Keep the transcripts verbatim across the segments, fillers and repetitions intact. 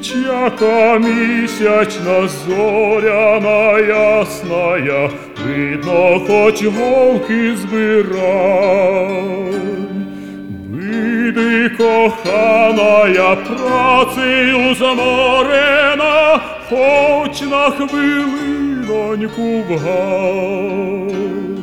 Ніч, яка місячна, зоряна ясная, видно, хоч голки збирай. Види, коханая, працею заморена, хоч на хвилиноньку вгай.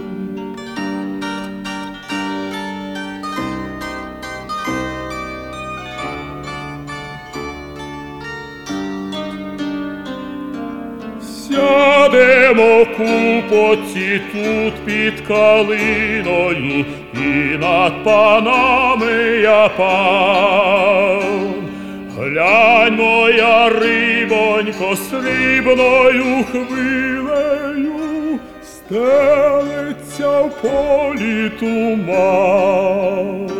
Сядемо купоці тут під калиною, і над панами я пан. Глянь, моя рибонько, срібною хвилею стелиться в полі туман.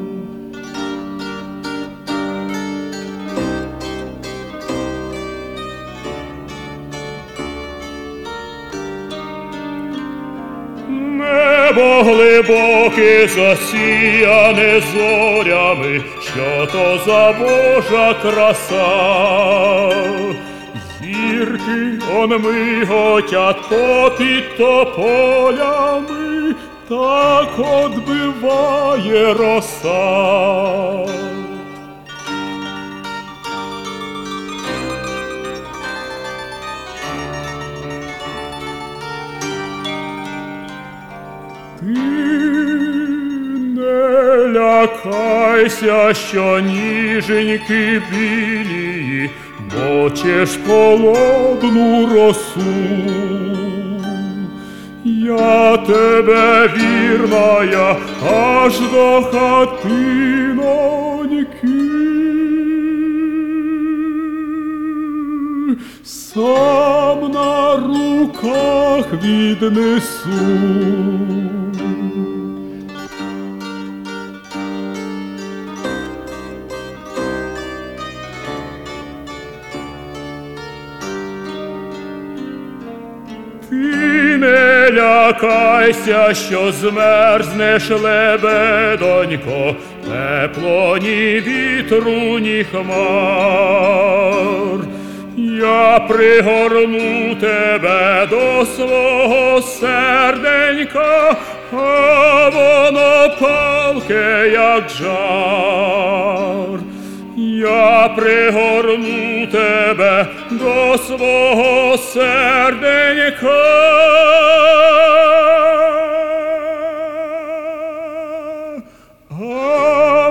Небо глибоке, засіяне зорями, що то за Божа краса. Зірки он миготять попід тополями, так одбиває роса. Ти не лякайся, що ніженьки білії мочеш холодну росу. Я тебе, вірная, аж до хатиноньки сам на руках віднесу. Ти не лякайся, що змерзнеш, лебедонько, тепло ні вітру, ні хмар. Я пригорну тебе до свого серденька, а воно палке, як жар. Я пригорну тебе до свого серденька, а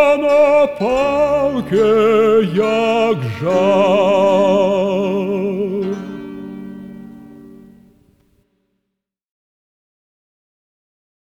воно палке, як жар.